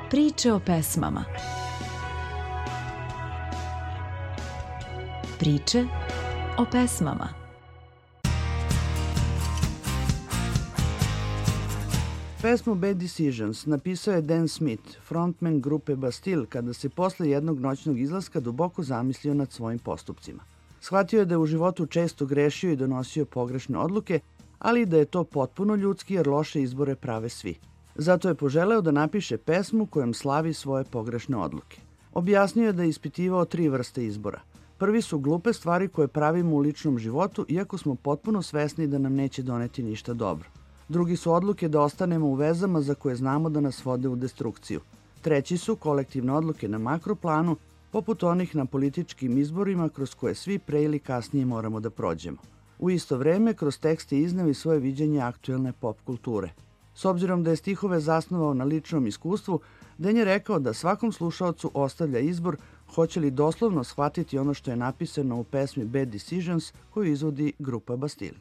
Priče o pesmama. Priče o pesmama. Pesmu Bad Decisions napisao je Dan Smith, frontman grupe Bastille, kada se posle jednog noćnog izlaska duboko zamislio nad svojim postupcima. Shvatio je da je u životu često grešio i donosio pogrešne odluke, ali i da je to potpuno ljudski jer loše izbore prave svi. Zato je poželeo da napiše pesmu kojom slavi svoje pogrešne odluke. Objasnio je da je ispitivao 3 vrste izbora. Prvi su glupe stvari koje pravimo u ličnom životu, iako smo potpuno svesni da nam neće doneti ništa dobro. Drugi su odluke da ostanemo u vezama za koje znamo da nas vode u destrukciju. Treći su kolektivne odluke na makroplanu, poput onih na političkim izborima kroz koje svi pre ili kasnije moramo da prođemo. U isto vreme, kroz tekst je izneo i svoje viđenje aktuelne pop kulture. S obzirom da je stihove zasnovao na ličnom iskustvu, Dan je rekao da svakom slušaocu ostavlja izbor hoće li doslovno shvatiti ono što je napisano u pesmi Bad Decisions koju izvodi grupa Bastille.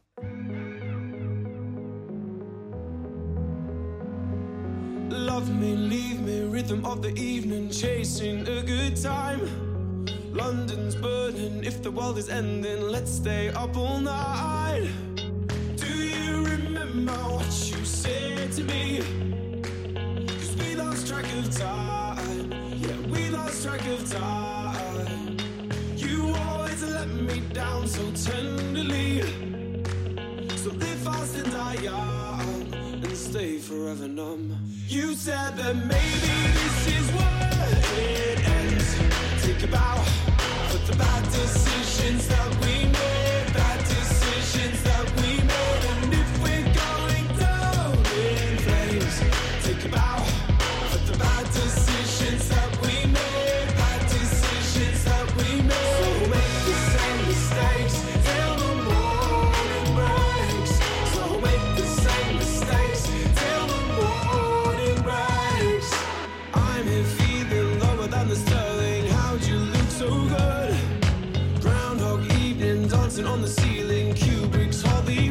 Love me, leave me, rhythm of the evening, chasing a good time. London's burning, if the world is ending, let's stay up all night. Do you remember what you said to me? 'Cause we lost track of time, yeah, we lost track of time. You always let me down so tenderly, so live fast and die young and stay forever numb. You said that maybe this is where it ends. Think about the bad decisions that we made, bad decisions that we made. And if we're going down in flames, think about the bad decisions that we made, bad decisions that we made. So make the same mistakes till the morning breaks. So make the same mistakes till the morning breaks. I'm here feeling lower than the sterling. How'd you look so good? Groundhog evening, dancing on the ceiling. Kubrick's Holiday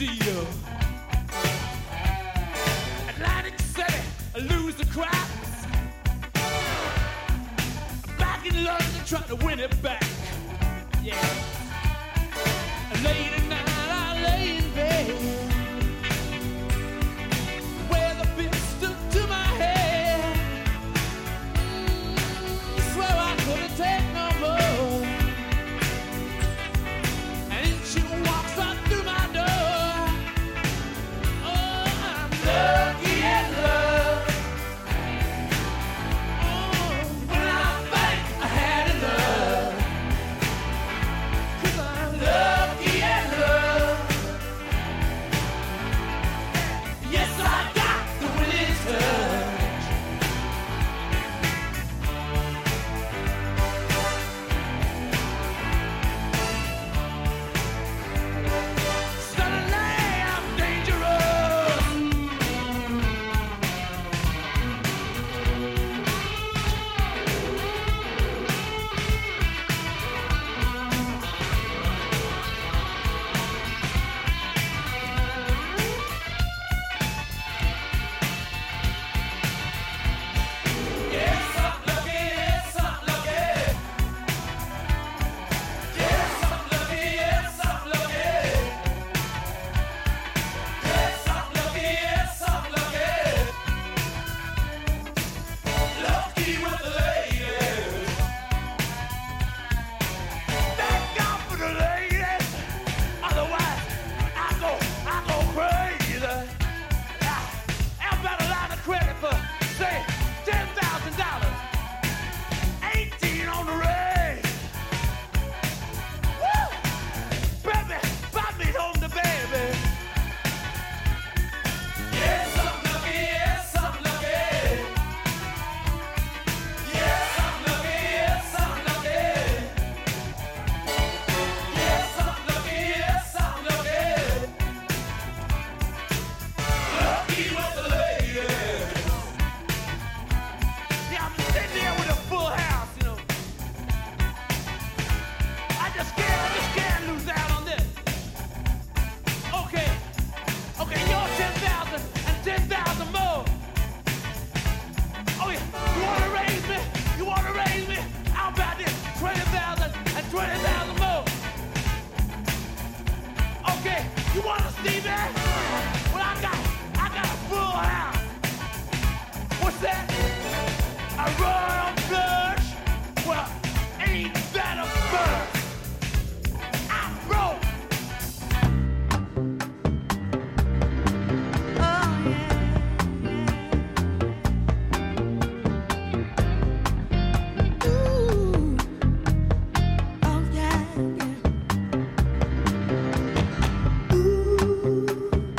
deal. Atlantic City, I lose the crowds. Back in London, trying to win it back. Yeah. Late at night, I lay in bed with a pistol to my head. Swear I couldn't take no more. And in she walks right through my door. Oh, I'm lucky in love. Oh, when I think I had enough. 'Cause I'm lucky in love. Yes, I got the winning touch. Suddenly I'm dangerous. Yes, I'm lucky. Yes, I'm lucky. Yes, I'm lucky. Yes, I'm lucky. Yes, I'm lucky. Yes, I'm lucky. Lucky with the ladies. Thank God for the ladies. Otherwise, I go crazy. Everybody line of credit for, say, $10,000. 18 on the raise. Woo! Baby, buy me home the baby. Yes, I'm lucky. Yes, I'm lucky. Yes, I'm lucky. Yes, I'm lucky. Yes, I'm lucky. Yes, I'm lucky. Lucky with the ladies. Yeah, I'm sitting there with a full house, you know. I just can't lose out on this. Okay, you're 10,000 and 10,000 more. Oh yeah, you wanna raise me? You wanna raise me? How about this? 20,000 and 20,000 more. Okay, you wanna see that? Well, I got a full house. What's that? A royal flush? Well, ain't that a first? I'm broke. Oh yeah, yeah. Ooh.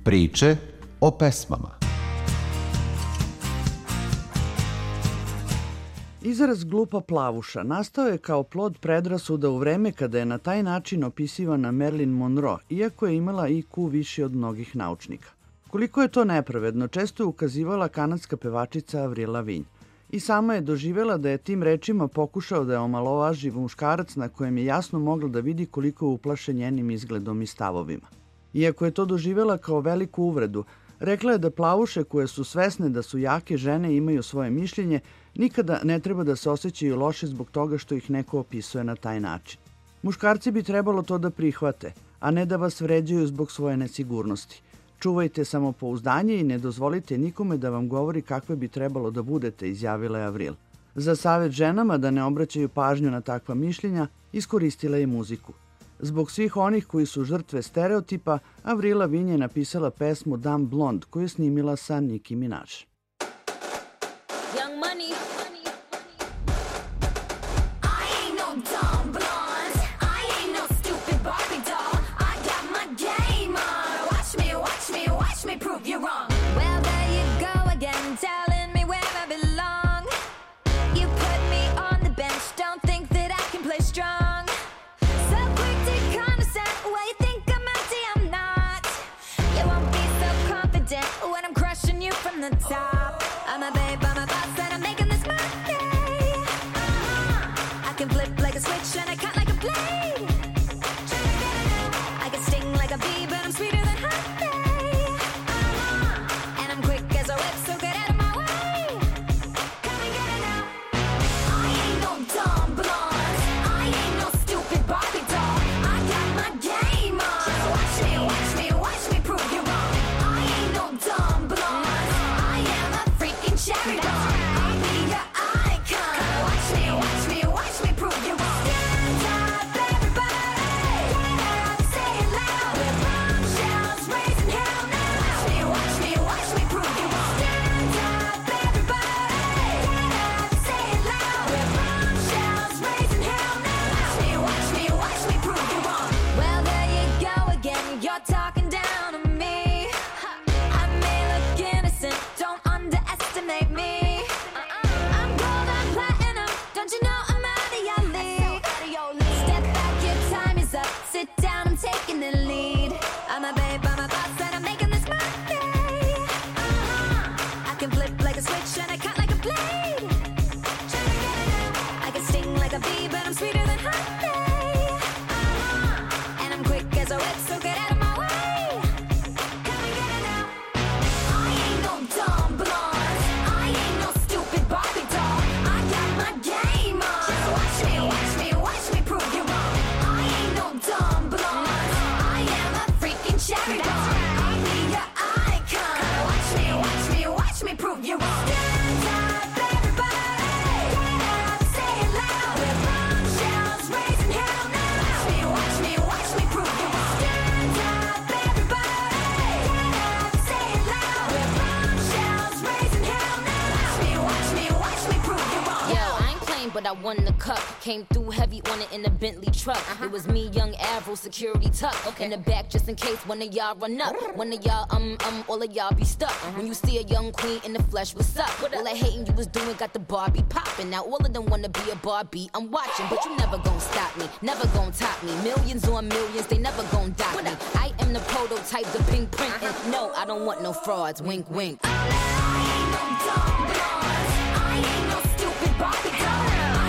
Priče o pesmama. Izraz glupa plavuša nastao je kao plod predrasuda u vreme kada je na taj način opisivana Marilyn Monroe, iako je imala IQ viši od mnogih naučnika. Koliko je to nepravedno, često je ukazivala kanadska pevačica Avril Lavigne. I sama je doživjela da je tim rečima pokušao da je omalovaži muškarac na kojem je jasno mogla da vidi koliko je uplašen njenim izgledom i stavovima. Iako je to doživjela kao veliku uvredu, rekla je da plavuše koje su svesne da su jake žene i imaju svoje mišljenje, nikada ne treba da se osjećaju loše zbog toga što ih neko opisuje na taj način. Muškarci bi trebalo to da prihvate, a ne da vas vređaju zbog svoje nesigurnosti. Čuvajte samopouzdanje i ne dozvolite nikome da vam govori kakve bi trebalo da budete, izjavila je Avril. Za savjet ženama da ne obraćaju pažnju na takva mišljenja, iskoristila je muziku. Zbog svih onih koji su žrtve stereotipa, Avril Lavigne je napisala pesmu Dumb Blonde koju je snimila sa Nicki Minaj. Young Money. You're wrong. Well, there you go again, telling me where I belong. You put me on the bench, don't think that I can play strong. So quick to condescend, well, you think I'm empty, I'm not. You won't be so confident when I'm crushing you from the top. I'm a babe, I'm a boss, and I'm making this money. I can flip like a switch and I cut like a blade. I can sting like a bee, but I'm sweeter than honey. I won the cup, came through heavy on it in a Bentley truck. It was me, young Avril, security tuck in the back just in case one of y'all run up. One of y'all, all of y'all be stuck. When you see a young queen in the flesh, what's up? All that hating you was doing got the Barbie popping. Now all of them wanna be a Barbie, I'm watching, but you never gon' stop me, never gon' top me. Millions on millions, they never gon' dock me. I am the prototype, the pink print, and no, I don't want no frauds, wink, wink. I ain't no dumb blondes, I ain't no stupid Barbie doll.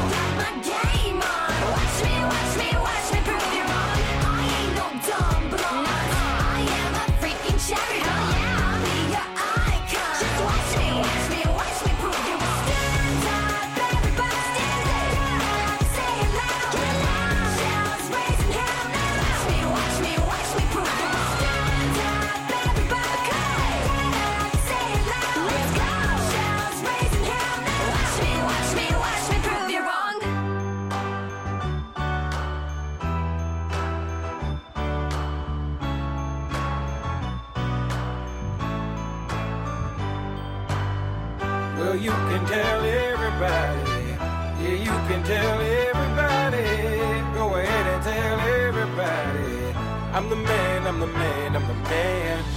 Well, you can tell everybody. Yeah, you can tell everybody. Go ahead and tell everybody. I'm the man, I'm the man, I'm the man. Yes,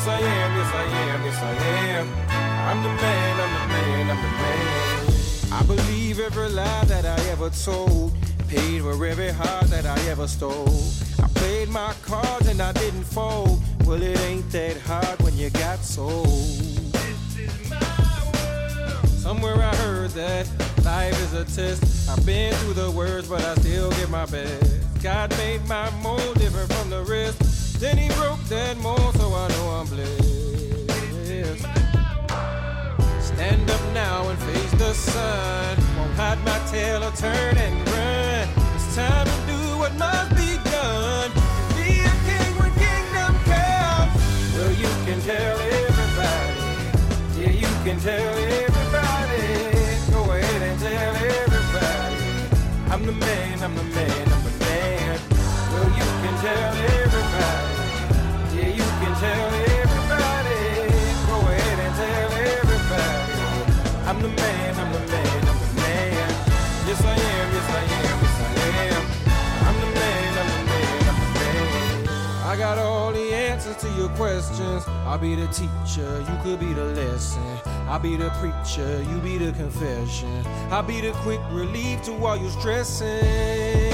Yes, I am, yes, I am, yes, I am. I'm the man, I'm the man, I'm the man. I believe every lie that I ever told, paid for every heart that I ever stole. I played my cards and I didn't fold. Well, it ain't that hard when you got sold. This is my world. Somewhere I heard that life is a test. I've been through the worst, but I still give my best. God made my mold different from the rest. Then he broke that mold, so I know I'm blessed. Stand up now and face the sun. Won't hide my tail or turn and run. It's time to do what must be done. Be a king when kingdom comes. Well, you can tell everybody. Yeah, you can tell everybody. Go ahead and tell everybody. I'm the man, I'm the man, I'm the man. Well, you can tell everybody. Yeah, you can tell everybody. Go ahead and tell everybody. I'm the man, I'm the man, I'm the man. Yes, I am, yes, I am, yes, I am. I'm the man, I'm the man, I'm the man. I got all the answers to your questions. I'll be the teacher, you could be the lesson. I'll be the preacher, you be the confession. I'll be the quick relief to all your stressing.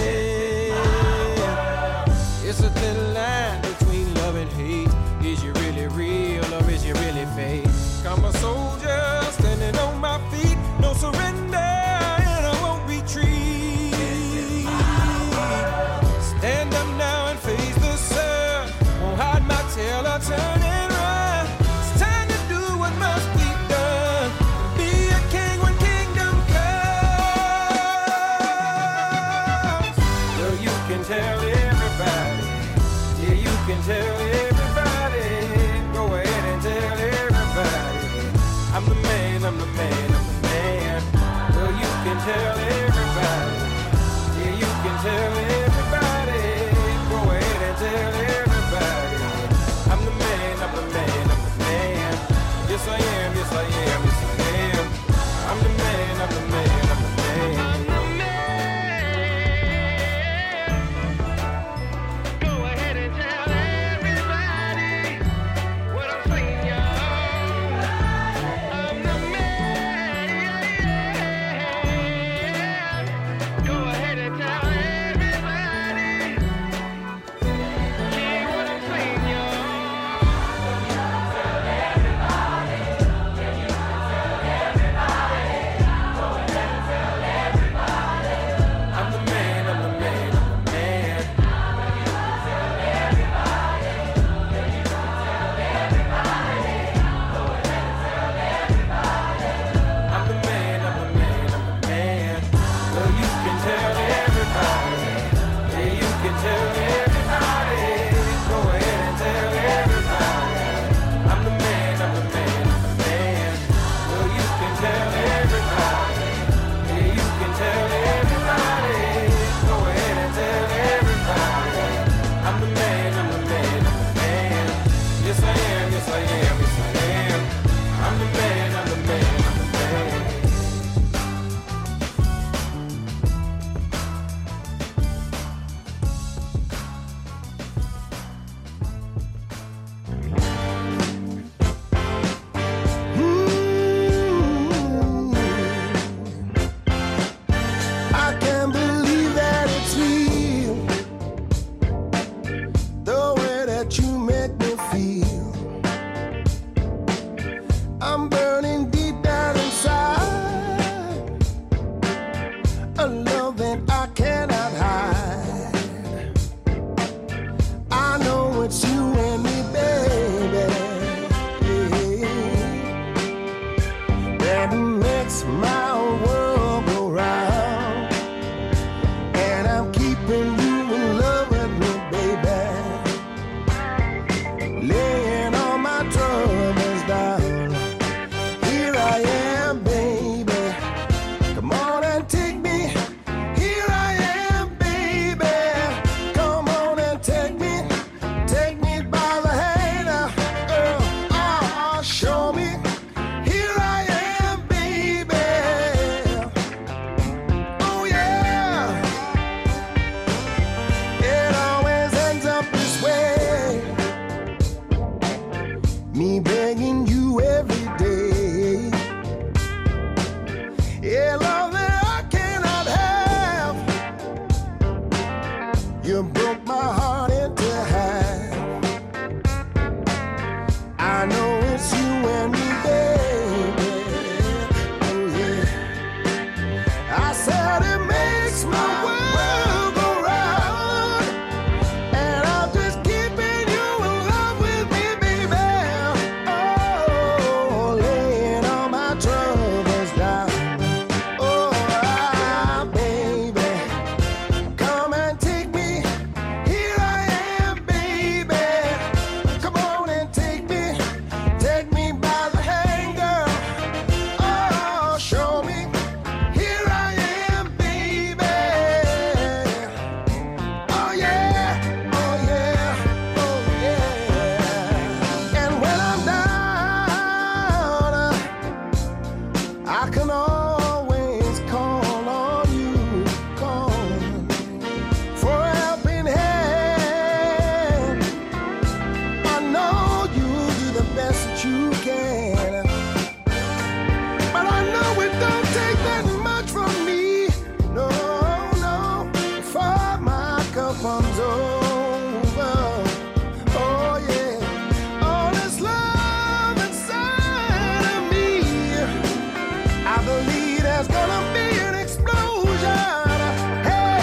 It's a thin line between love and hate. Is you really real or is you really fake? I'm a soldier standing on my feet. No surrender and I won't retreat. Stand up now and face the sun. Won't hide my tail or turn and run. It's time to do what must be done. Be a king when kingdom comes. Well, you can tell everybody. Yeah, you can tell everybody. Go ahead and tell everybody. I'm the man, I'm the man, I'm the man. Well, you can tell everybody. Yeah, you can tell everybody. Go ahead and tell everybody. I'm the man, I'm the man, I'm the man. Yes, I am, yes, I am, yes, I am. I'm the man, I'm the man, I'm the man. I'm the man. Go ahead and tell everybody what I'm saying, y'all. I'm the man. Go ahead and tell everybody. Hear what I'm saying, y'all. I'm the man, I'm the man, I'm the man. I'm the man, I'm the man, I'm the man. Well, you can tell everybody. Yeah, you can tell everybody. Go ahead and tell everybody. I'm the man, I'm the man, I'm the man. Well, you can tell everybody. Yeah, you can tell everybody. Go ahead and tell everybody. I'm the man, I'm the man, I'm the man. Yes, I am, yes, I am, yes, I am. I'm the man, I'm the man, I'm the man. I can't believe that it's real. The way that you make me feel. I'm burning deep down inside. A love that I cannot hide. I know it's you and me, baby. That makes my world go round. And I'm keeping you in love with me, baby. Laying all my troubles down. Here I am, baby. Come on and take me. Here I am, baby. Come on and take me. Take me by the hand, girl. Show me. Here I am, baby. Oh yeah. You broke my heart into half. I know it's you and me, baby. Oh yeah. I said it makes my world go round, and I'm just keeping you in love with me, baby. Oh, laying all my troubles down. Oh, baby, come and take me. Here I am, baby. Come on and take me by the hand, girl. Oh, show me. Here I am, baby. Oh yeah, oh yeah, oh yeah. And when I'm down, I can always call on you, call for a helping hand. I know you do the best that you can, but I know it don't take that much from me. No, no, before my cup runs over. Oh yeah, all this love inside of me, I believe there's gonna be an explosion. Hey,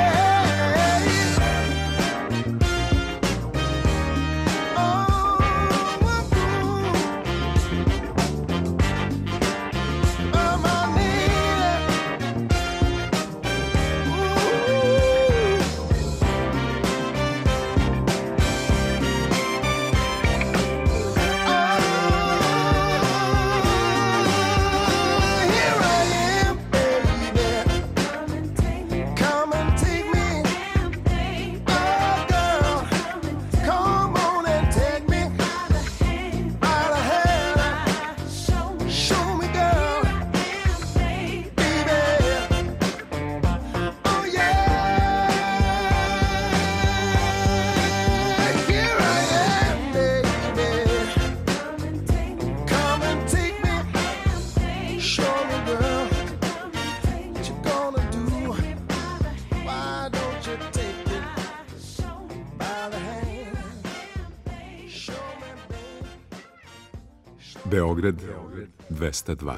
Beograd 202.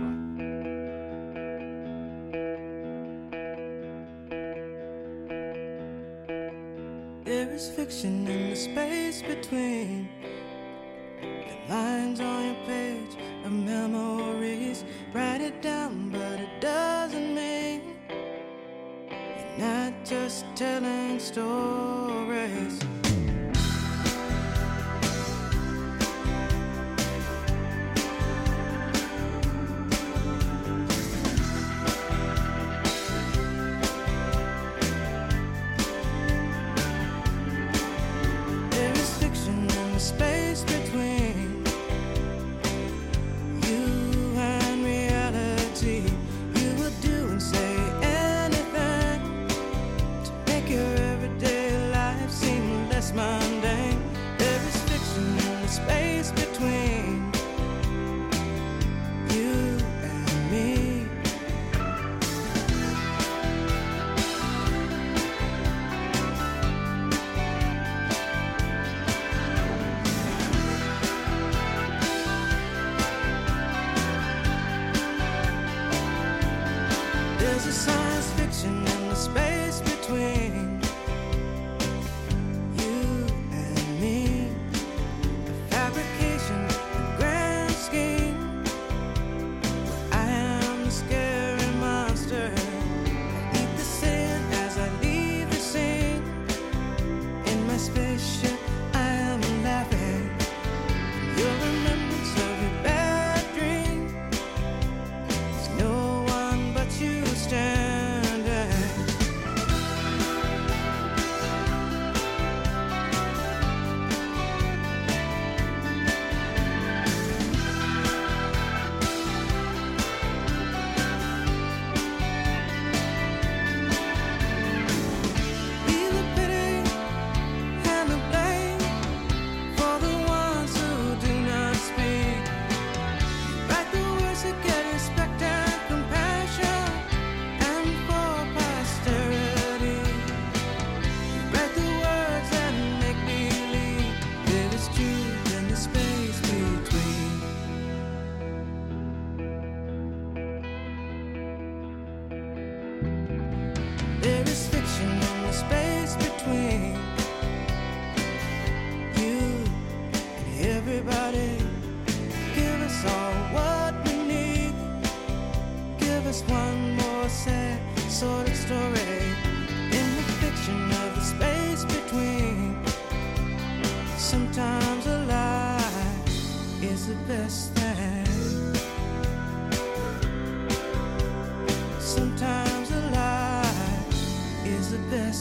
There is fiction in the space between the lines on your page of memories. Write it down, but it doesn't mean you're not just telling stories. There is fiction in the space between you and reality. You will do and say anything to make your everyday life seem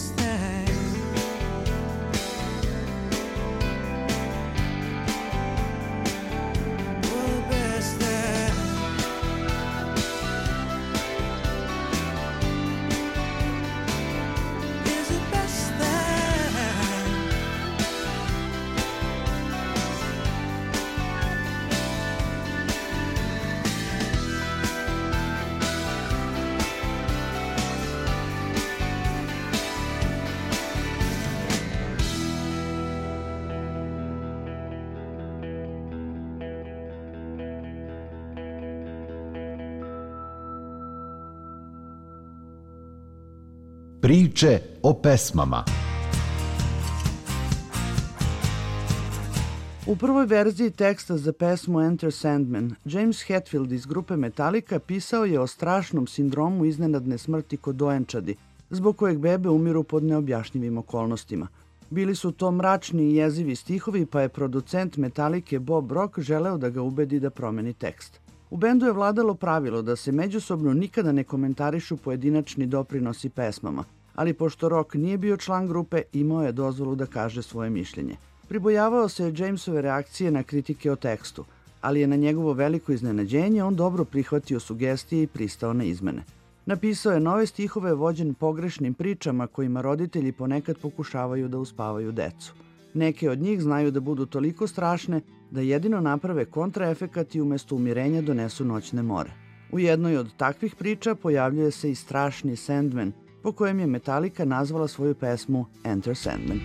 best thing. Oh, the best thing. Is the best thing. Priče o pesmama. U prvoj verziji teksta za pesmu Enter Sandman, James Hetfield iz grupe Metallica pisao je o strašnom sindromu iznenadne smrti kod dojenčadi, zbog kojeg bebe umiru pod neobjašnjivim okolnostima. Bili su to mračni i jezivi stihovi, pa je producent Metallice Bob Rock želeo da ga ubedi da promeni tekst. U bendu je vladalo pravilo da se međusobno nikada ne komentarišu pojedinačni doprinosi pesmama, ali pošto Rock nije bio član grupe, imao je dozvolu da kaže svoje mišljenje. Pribojavao se Jamesove reakcije na kritike o tekstu, ali je na njegovo veliko iznenađenje on dobro prihvatio sugestije i pristao na izmene. Napisao je nove stihove vođen pogrešnim pričama kojima roditelji ponekad pokušavaju da uspavaju decu. Neke od njih znaju da budu toliko strašne da jedino naprave kontraefekat i umesto umirenja donesu noćne more. U jednoj od takvih priča pojavljuje se i strašni Sandman, po kojem je Metallica nazvala svoju pesmu Enter Sandman.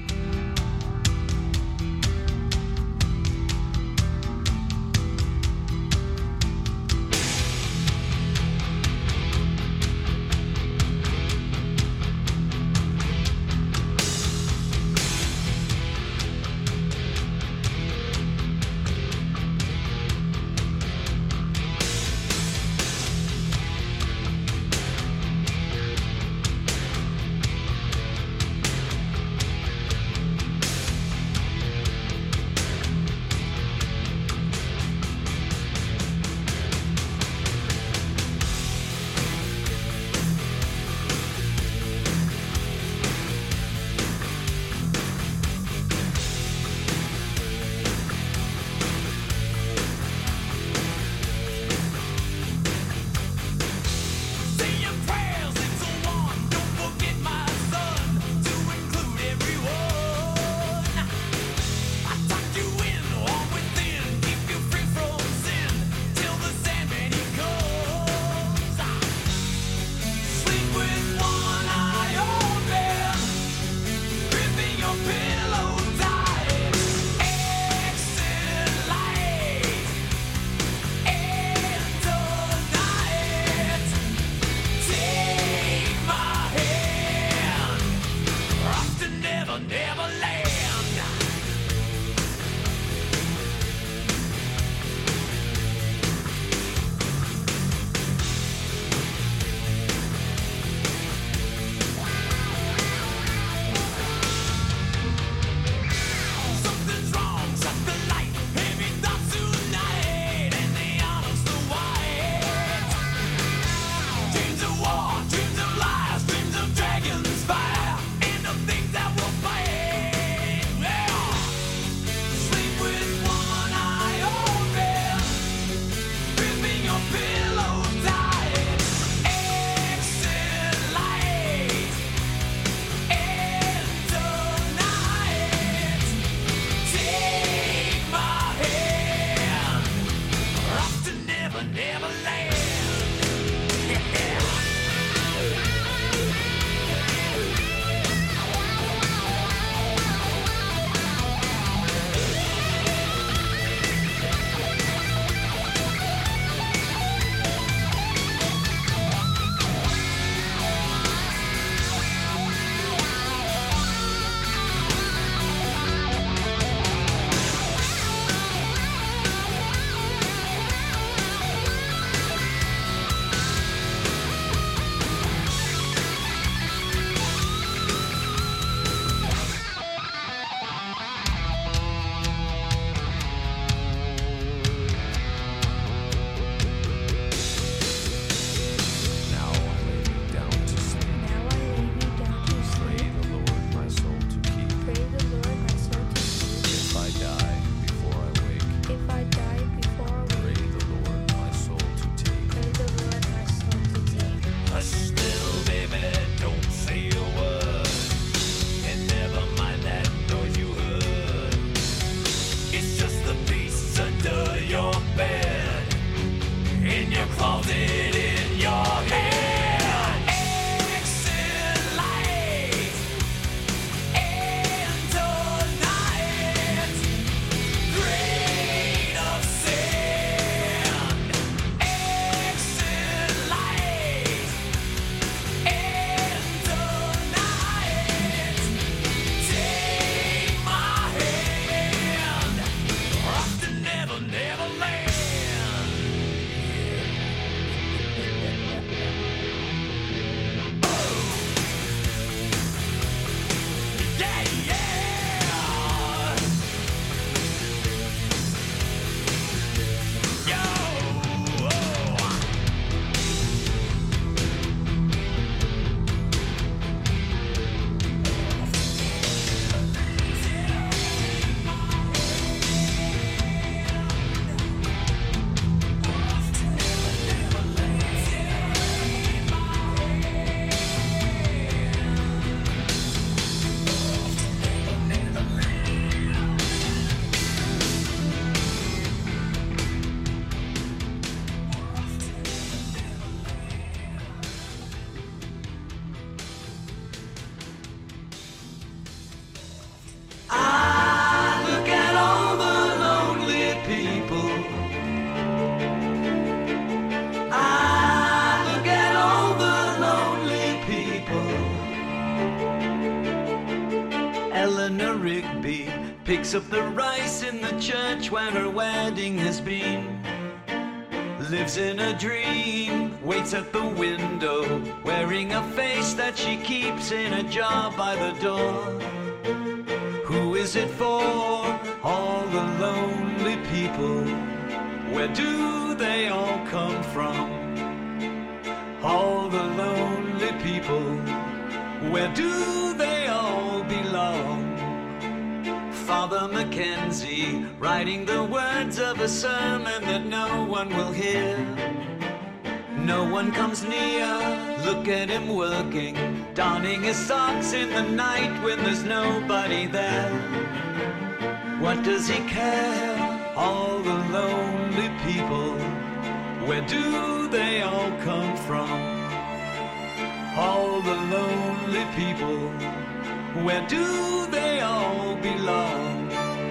Eleanor Rigby picks up the rice in the church where her wedding has been. Lives in a dream, waits at the window, wearing a face that she keeps in a jar by the door. Who is it for? All the lonely people. Where do they all come from? All the lonely people. Where do they all belong? Father Mackenzie, writing the words of a sermon that no one will hear. No one comes near, look at him working, donning his socks in the night when there's nobody there. What does he care? All the lonely people, where do they all come from? All the lonely people, where do they all belong?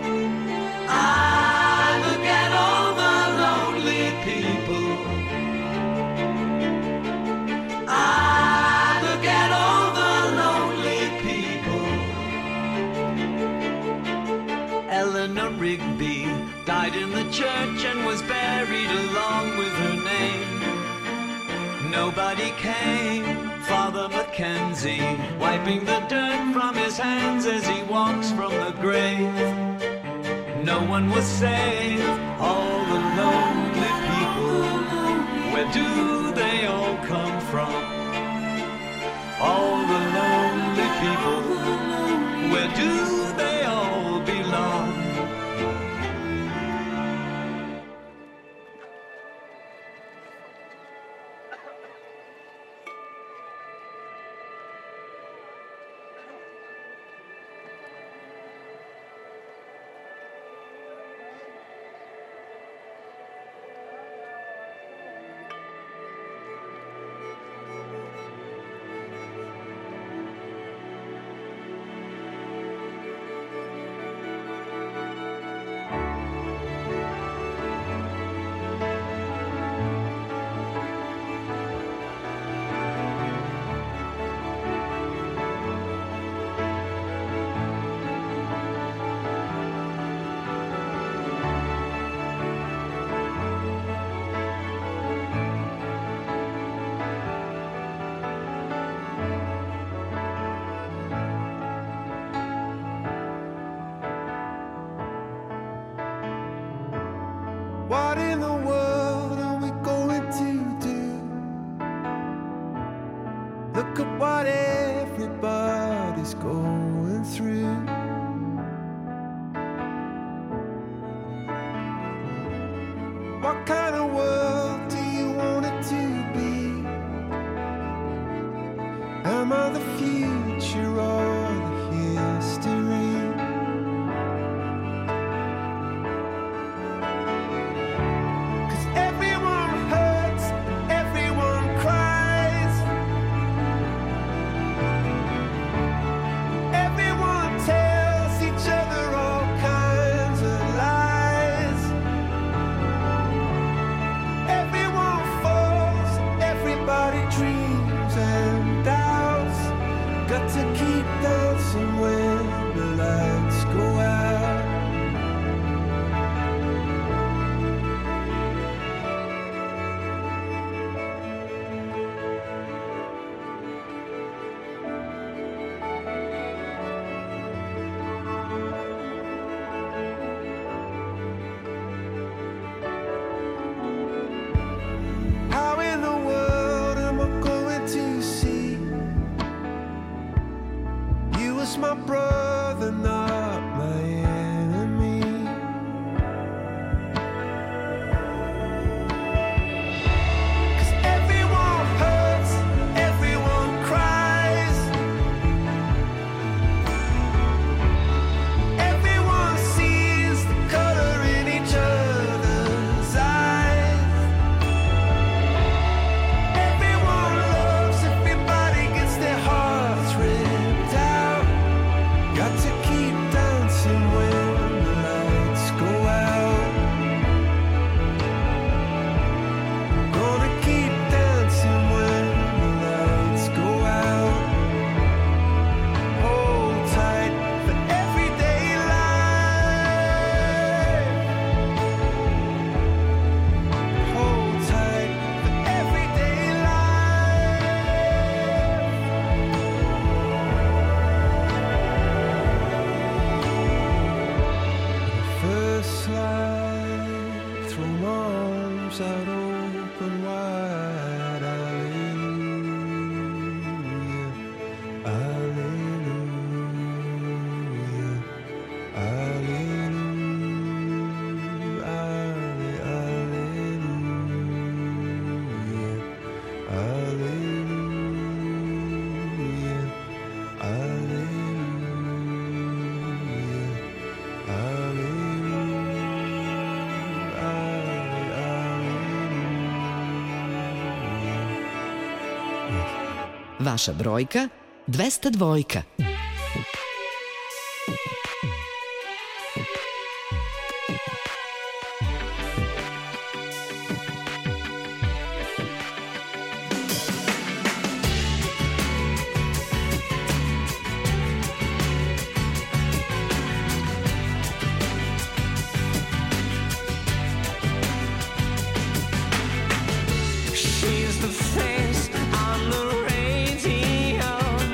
Ah, look at all the lonely people. Ah, look at all the lonely people. Eleanor Rigby died in the church and was buried along with her name. Nobody came. Father Mackenzie, wiping the dirt from his hands as he walks from the grave. No one was saved, all the lonely people. Where do they all come from? All the lonely people. Where do they all belong? What in the world are we going to do? Look at what everybody's going through. What kind of world do you want it to be? Am I the future or the history? My brother, not my enemy. 'Cause everyone hurts, everyone cries. Everyone sees the color in each other's eyes. Everyone loves, everybody gets their hearts ripped out. Got to keep dancing when Vaša brojka 202. She's the face on the radio.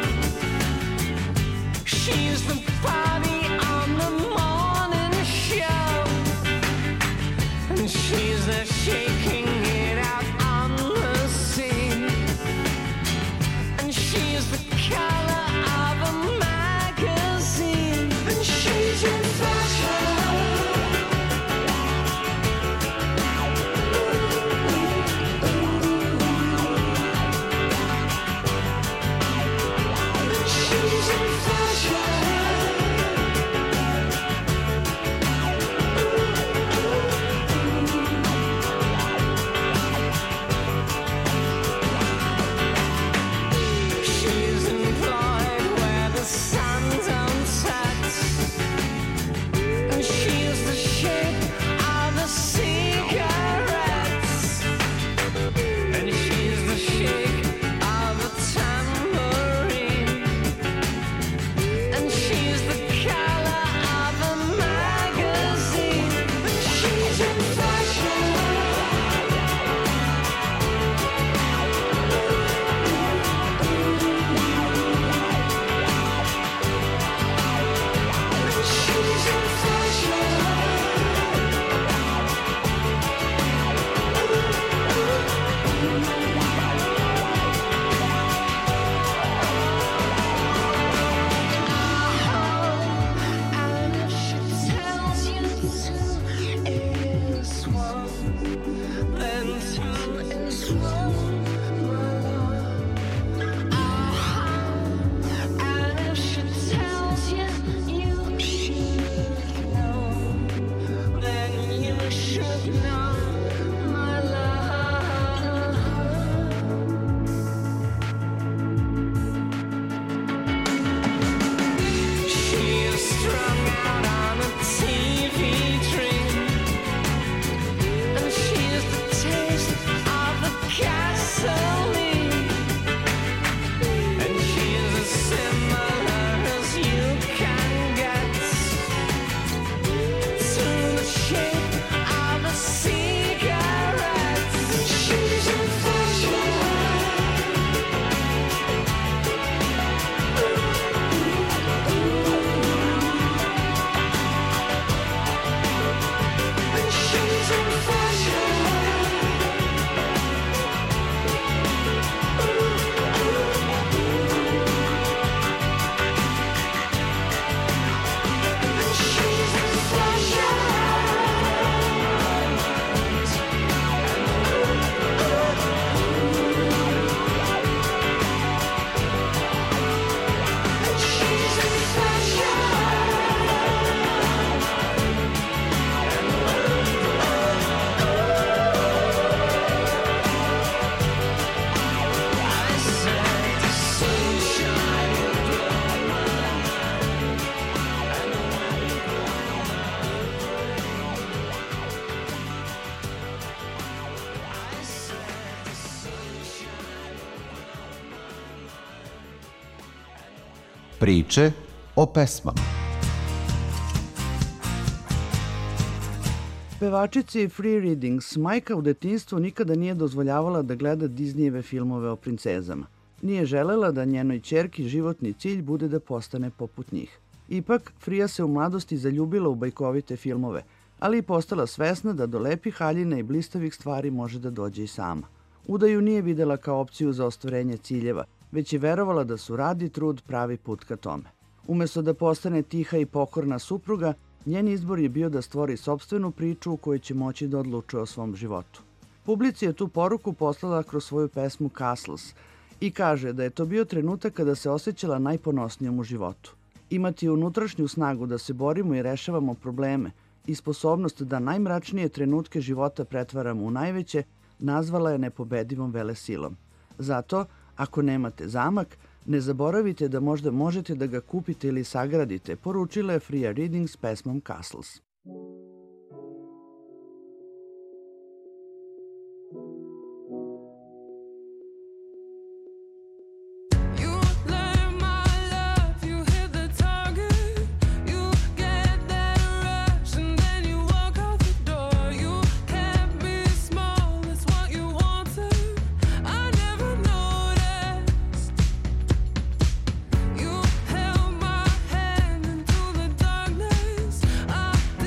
She's the body on the morning show. And she's there shaking it out on the scene. And she's the color of a magazine. And she's in fashion. Priče o pesmama. Pevačici Free Readings majka u detinjstvu nikada nije dozvoljavala da gleda Disneyjeve filmove o princezama. Nije želela da njenoj ćerki životni cilj bude da postane poput njih. Ipak, Frija se u mladosti zaljubila u bajkovite filmove, ali i postala svesna da do lepih haljina i blistavih stvari može da dođe i sama. Udaju nije videla kao opciju za ostvarenje ciljeva, već je verovala da su rad i trud pravi put ka tome. Umesto da postane tiha i pokorna supruga, njen izbor je bio da stvori sopstvenu priču u kojoj će moći da odlučuje o svom životu. Publici je tu poruku poslala kroz svoju pesmu Castles i kaže da je to bio trenutak kada se osjećala najponosnijom u životu. Imati unutrašnju snagu da se borimo i rešavamo probleme i sposobnost da najmračnije trenutke života pretvaramo u najveće, nazvala je nepobedivom velesilom. Zato, Ako nemate zamak, ne zaboravite da možda možete da ga kupite ili sagradite, poručila je Freya Reading s pesmom Castles. I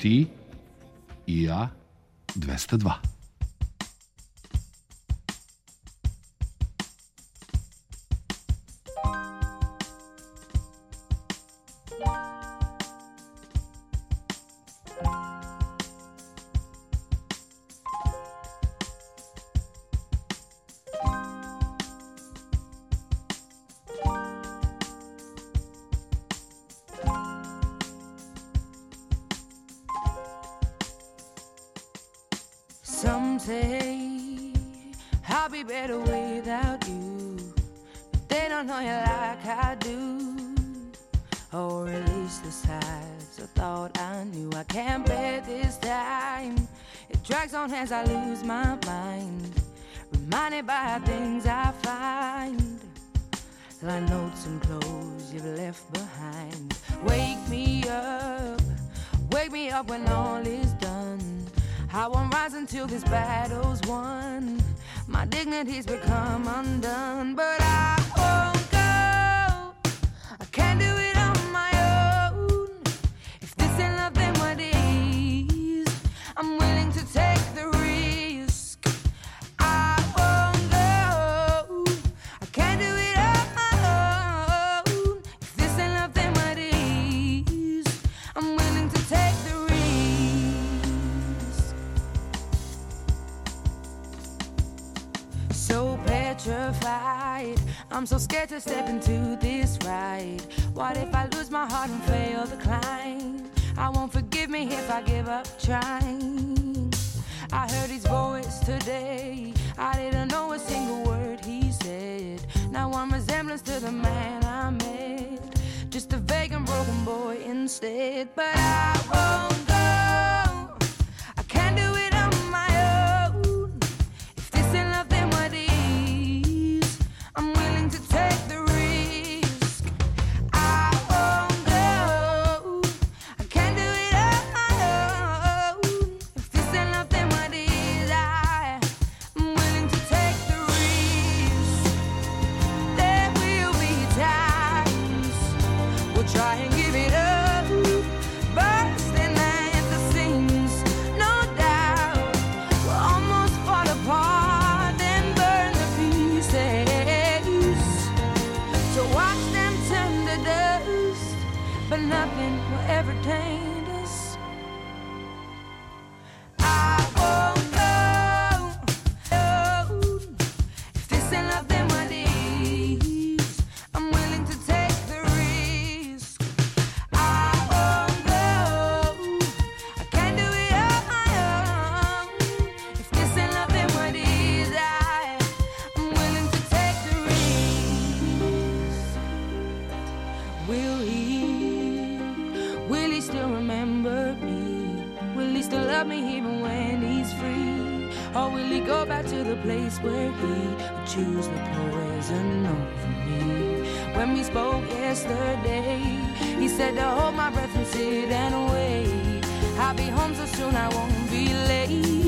Ti i ja 202. Some say I'll be better without you, but they don't know you like I do, or at least the sides I thought I knew. I can't bear this time. It drags on as I lose my mind, reminded by things I find, like notes and clothes you've left behind. Wake me up when all is done. I won't rise until this battle's won. My dignity's become undone, but I won't go. I can't do it on my own. If this ain't love, then what is? I'm willing to take the risk. I won't go. I can't do it on my own. If this ain't love, then what is? I'm willing to take the risk. So petrified, I'm so scared to step into this ride. What if I lose my heart and fail the climb? I won't forgive me if I give up trying. I heard his voice today, I didn't know a single word he said. Now I'm resemblance to the man I met, just a vague and broken boy instead. But I won't go. I can't do it on my own. If this ain't love, then what is? I'm willing to take the risk. I won't go. I can't do it on my own. If this ain't love, then what is? I'm willing to take the risk. There will be times we'll try and give it up, bursting at the seams, no doubt. We'll almost fall apart and burn the pieces. So watch them turn to dust, but nothing will ever taint us. I won't go. If this ain't love, then what is? I'm willing to take the risk. I won't go. I can't do it on my own. If this ain't love, then what is? I'm willing to take the risk. Will he still remember me? Will he still love me even when he's free? Or will he go back to the place where he would choose the poison over me? When we spoke yesterday, he said to hold my breath and sit and wait. I'll be home so soon I won't be late.